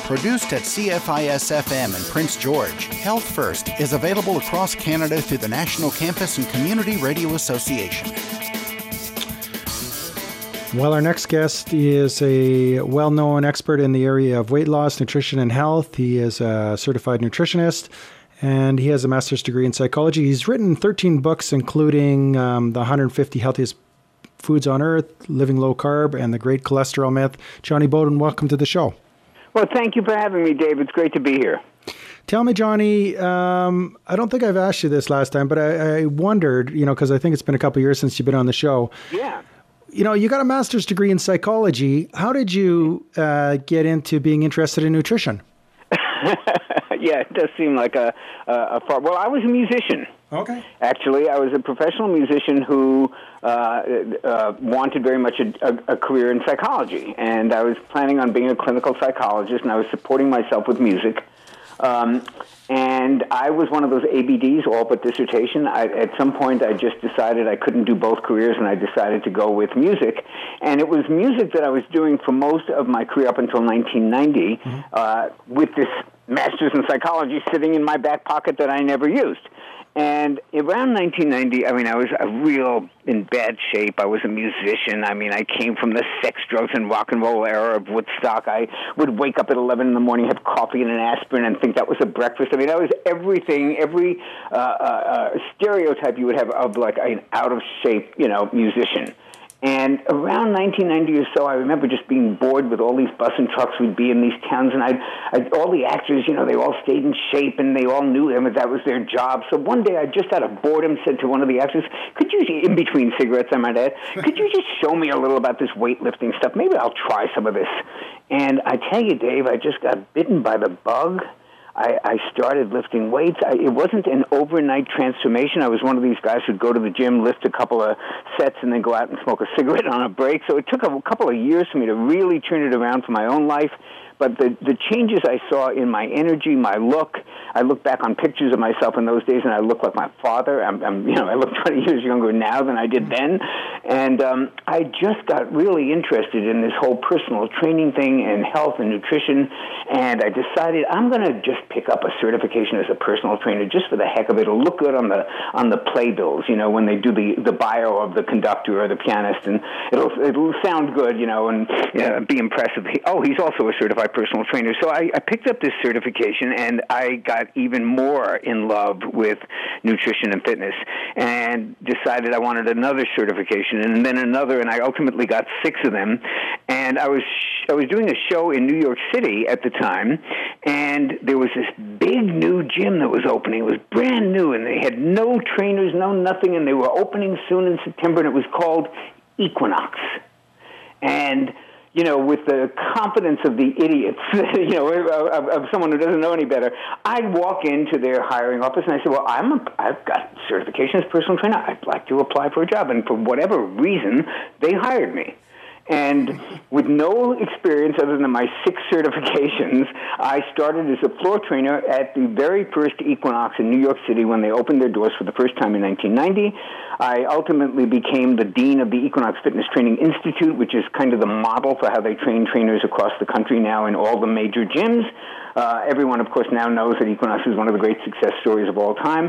Produced at CFIS-FM in Prince George, Health First is available across Canada through the National Campus and Community Radio Association. Well, our next guest is a well-known expert in the area of weight loss, nutrition, and health. He is a certified nutritionist, and he has a master's degree in psychology. He's written 13 books, including the 150 Healthiest Foods on Earth, Living Low Carb, and The Great Cholesterol Myth. Johnny Bowden, welcome to the show. Well, thank you for having me, Dave. It's great to be here. Tell me, Johnny, I don't think I've asked you this last time, but I wondered, because I think it's been a couple of years since you've been on the show. Yeah. You got a master's degree in psychology. How did you get into being interested in nutrition? Yeah, it does seem like a far... Well, I was a musician. Okay. Actually, I was a professional musician who wanted very much a career in psychology. And I was planning on being a clinical psychologist, and I was supporting myself with music. And I was one of those ABDs, all but dissertation. At some point, I just decided I couldn't do both careers, and I decided to go with music. And it was music that I was doing for most of my career up until 1990, with this master's in psychology sitting in my back pocket that I never used. And around 1990, I was real in bad shape. I was a musician. I came from the sex, drugs, and rock and roll era of Woodstock. I would wake up at 11 in the morning, have coffee and an aspirin, and think that was a breakfast. I was everything, every stereotype you would have of like an out-of-shape, musician. And around 1990 or so, I remember just being bored with all these bus and trucks. We'd be in these towns, and all the actors, they all stayed in shape, and they all knew them, and that was their job. So one day, I just out of boredom said to one of the actors, could you, in between cigarettes, I might add, could you just show me a little about this weightlifting stuff? Maybe I'll try some of this. And I tell you, Dave, I just got bitten by the bug. I started lifting weights. It wasn't an overnight transformation. I was one of these guys who'd go to the gym, lift a couple of sets, and then go out and smoke a cigarette on a break. So it took a couple of years for me to really turn it around for my own life. But the changes I saw in my energy, my look, I look back on pictures of myself in those days, and I look like my father. I look 20 years younger now than I did then. And I just got really interested in this whole personal training thing and health and nutrition. And I decided I'm going to just pick up a certification as a personal trainer just for the heck of it. It'll look good on the playbills, when they do the bio of the conductor or the pianist, and it'll sound good, and be impressive. He's also a certified personal trainer. So I picked up this certification, and I got even more in love with nutrition and fitness, and decided I wanted another certification, and then another, and I ultimately got 6 of them. And I was doing a show in New York City at the time, and there was this big new gym that was opening. It was brand new, and they had no trainers, no nothing, and they were opening soon in September, and it was called Equinox. And with the confidence of the idiots, of someone who doesn't know any better, I'd walk into their hiring office and I said, well, I've got certification as a personal trainer. I'd like to apply for a job. And for whatever reason, they hired me. And with no experience other than my 6 certifications, I started as a floor trainer at the very first Equinox in New York City when they opened their doors for the first time in 1990. I ultimately became the dean of the Equinox Fitness Training Institute, which is kind of the model for how they train trainers across the country now in all the major gyms. Everyone, of course, now knows that Equinox is one of the great success stories of all time.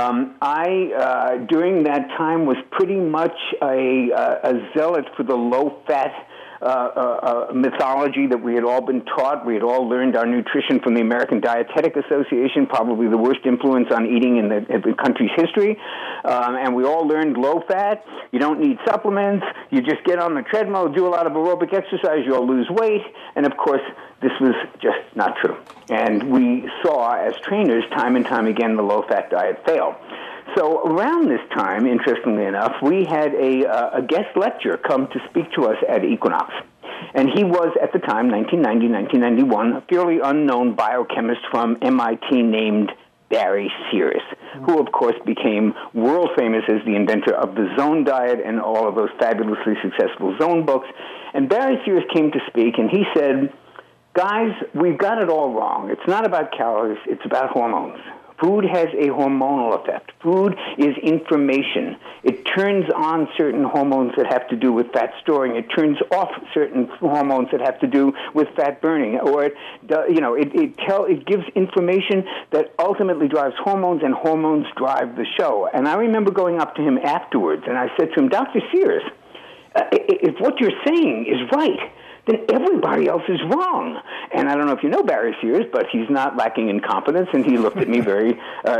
I, during that time, was pretty much a zealot for the low-fat mythology that we had all been taught. We had all learned our nutrition from the American Dietetic Association, probably the worst influence on eating in the country's history. And we all learned low-fat. You don't need supplements. You just get on the treadmill, do a lot of aerobic exercise, you'll lose weight. And, of course, this was just not true. And we saw, as trainers, time and time again, the low-fat diet fail. So around this time, interestingly enough, we had a guest lecturer come to speak to us at Equinox. And he was, at the time, 1990, 1991, a fairly unknown biochemist from MIT named Barry Sears, who, of course, became world famous as the inventor of the Zone Diet and all of those fabulously successful Zone books. And Barry Sears came to speak, and he said, guys, we've got it all wrong. It's not about calories, it's about hormones. Food has a hormonal effect. Food is information. It turns on certain hormones that have to do with fat storing. It turns off certain hormones that have to do with fat burning. Or it gives information that ultimately drives hormones, and hormones drive the show. And I remember going up to him afterwards, and I said to him, Dr. Sears, if what you're saying is right, then everybody else is wrong. And I don't know if you know Barry Sears, but he's not lacking in confidence, and he looked at me very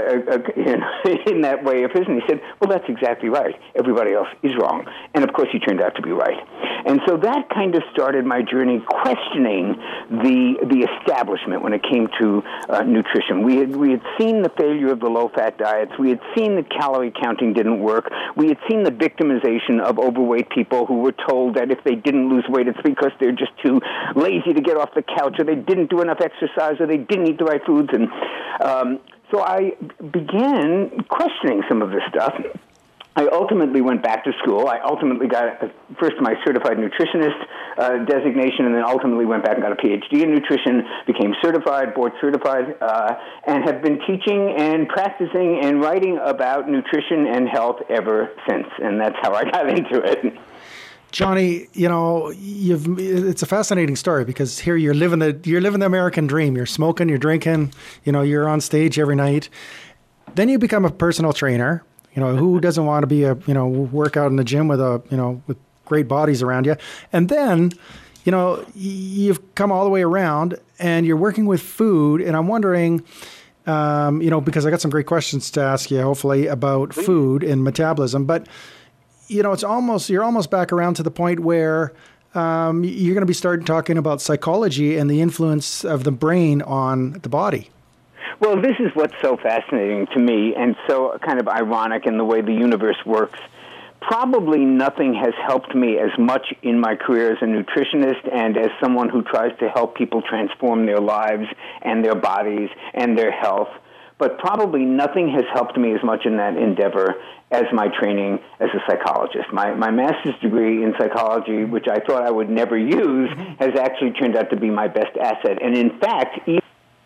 in that way of his, and he said, well, that's exactly right. Everybody else is wrong. And, of course, he turned out to be right. And so that kind of started my journey questioning the establishment when it came to nutrition. We had seen the failure of the low-fat diets. We had seen that calorie counting didn't work. We had seen the victimization of overweight people who were told that if they didn't lose weight, it's because they're just too lazy to get off the couch, or they didn't do enough exercise, or they didn't eat the right foods. And so I began questioning some of this stuff. I ultimately went back to school. I ultimately got first my certified nutritionist designation, and then ultimately went back and got a PhD in nutrition, became certified, board certified, and have been teaching and practicing and writing about nutrition and health ever since. And that's how I got into it. Johnny, it's a fascinating story, because here you're living the American dream. You're smoking, you're drinking, you're on stage every night. Then you become a personal trainer. Who doesn't want to be work out in the gym with with great bodies around you? And then, you've come all the way around and you're working with food. And I'm wondering, because I got some great questions to ask you, hopefully, about food and metabolism. But you're almost back around to the point where you're going to be starting talking about psychology and the influence of the brain on the body. Well, this is what's so fascinating to me, and so kind of ironic in the way the universe works. Probably nothing has helped me as much in my career as a nutritionist and as someone who tries to help people transform their lives and their bodies and their health. But probably nothing has helped me as much in that endeavor as my training as a psychologist. My master's degree in psychology, which I thought I would never use, has actually turned out to be my best asset. And in fact, even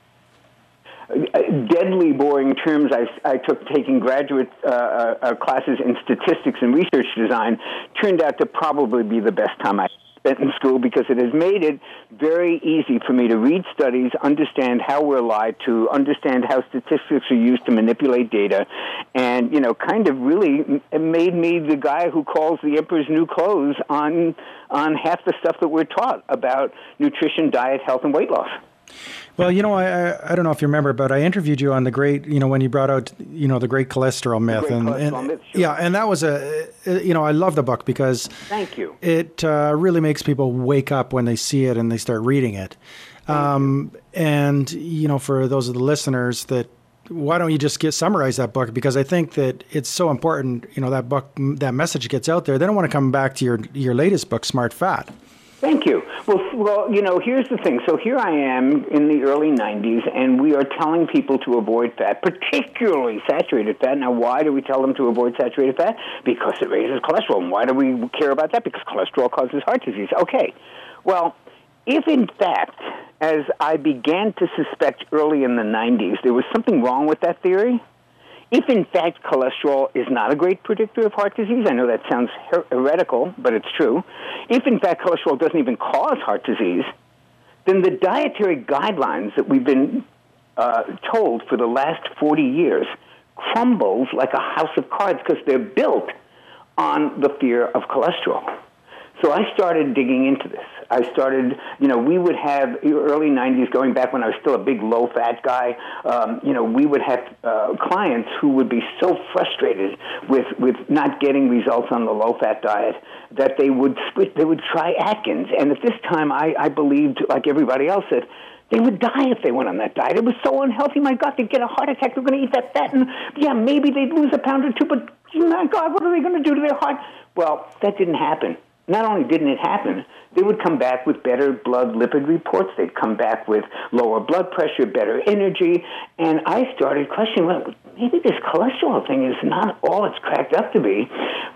deadly boring terms I took taking graduate classes in statistics and research design turned out to probably be the best time I spent in school, because it has made it very easy for me to read studies, understand how we're lied to, understand how statistics are used to manipulate data, and, kind of really made me the guy who calls the emperor's new clothes on half the stuff that we're taught about nutrition, diet, health, and weight loss. Well, I don't know if you remember, but I interviewed you on the great, when you brought out, the great cholesterol myth. Sure. Yeah, and that was I love the book because Thank you. It really makes people wake up when they see it and they start reading it. And, for those of the listeners why don't you just summarize that book? Because I think that it's so important, that book, that message gets out there. They don't want to come back to your latest book, Smart Fat. Thank you. Well, here's the thing. So here I am in the early 90s, and we are telling people to avoid fat, particularly saturated fat. Now, why do we tell them to avoid saturated fat? Because it raises cholesterol. And why do we care about that? Because cholesterol causes heart disease. Okay. Well, if in fact, as I began to suspect early in the 90s, there was something wrong with that theory, if, in fact, cholesterol is not a great predictor of heart disease, I know that sounds heretical, but it's true. If, in fact, cholesterol doesn't even cause heart disease, then the dietary guidelines that we've been told for the last 40 years crumbles like a house of cards, because they're built on the fear of cholesterol. So I started digging into this. I started, we would have early 90s, going back when I was still a big low-fat guy, we would have clients who would be so frustrated with not getting results on the low-fat diet that they would try Atkins. And at this time, I believed, like everybody else, that they would die if they went on that diet. It was so unhealthy. My God, they'd get a heart attack. They're going to eat that fat. And, yeah, maybe they'd lose a pound or two, but, my God, what are they going to do to their heart? Well, that didn't happen. Not only didn't it happen, they would come back with better blood lipid reports. They'd come back with lower blood pressure, better energy. And I started questioning, well, maybe this cholesterol thing is not all it's cracked up to be.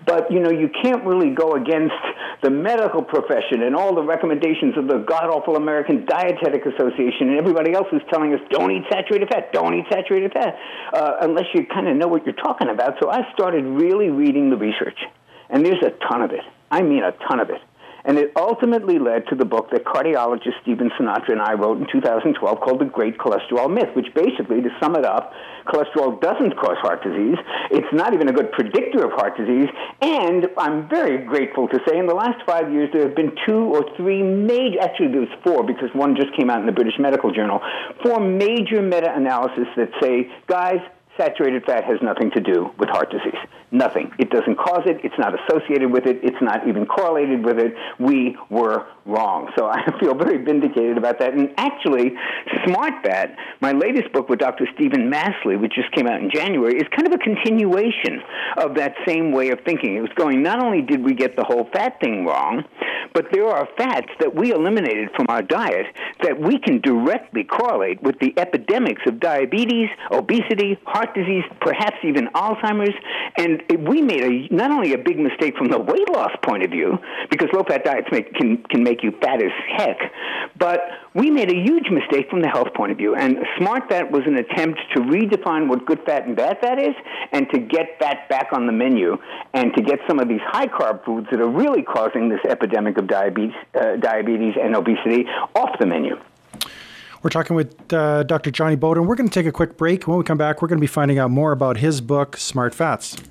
But, you can't really go against the medical profession and all the recommendations of the god-awful American Dietetic Association and everybody else who's telling us, don't eat saturated fat, don't eat saturated fat, unless you kind of know what you're talking about. So I started really reading the research. And there's a ton of it. I mean a ton of it. And it ultimately led to the book that cardiologist Stephen Sinatra and I wrote in 2012 called The Great Cholesterol Myth, which basically, to sum it up, cholesterol doesn't cause heart disease. It's not even a good predictor of heart disease. And I'm very grateful to say in the last 5 years there have been 2 or 3 major, actually there was 4 because one just came out in the British Medical Journal, 4 major meta-analysis that say, guys, saturated fat has nothing to do with heart disease. Nothing. It doesn't cause it. It's not associated with it. It's not even correlated with it. We were wrong. So I feel very vindicated about that. And actually, Smart Fat, my latest book with Dr. Stephen Masley, which just came out in January, is kind of a continuation of that same way of thinking. It was going, not only did we get the whole fat thing wrong, but there are fats that we eliminated from our diet that we can directly correlate with the epidemics of diabetes, obesity, heart disease, perhaps even Alzheimer's. And we made not only a big mistake from the weight loss point of view, because low-fat diets can make you fat as heck, but we made a huge mistake from the health point of view. And Smart Fat was an attempt to redefine what good fat and bad fat is, and to get fat back on the menu, and to get some of these high-carb foods that are really causing this epidemic of diabetes and obesity off the menu. We're talking with Dr. Jonny Bowden. We're going to take a quick break. When we come back, we're going to be finding out more about his book, Smart Fats.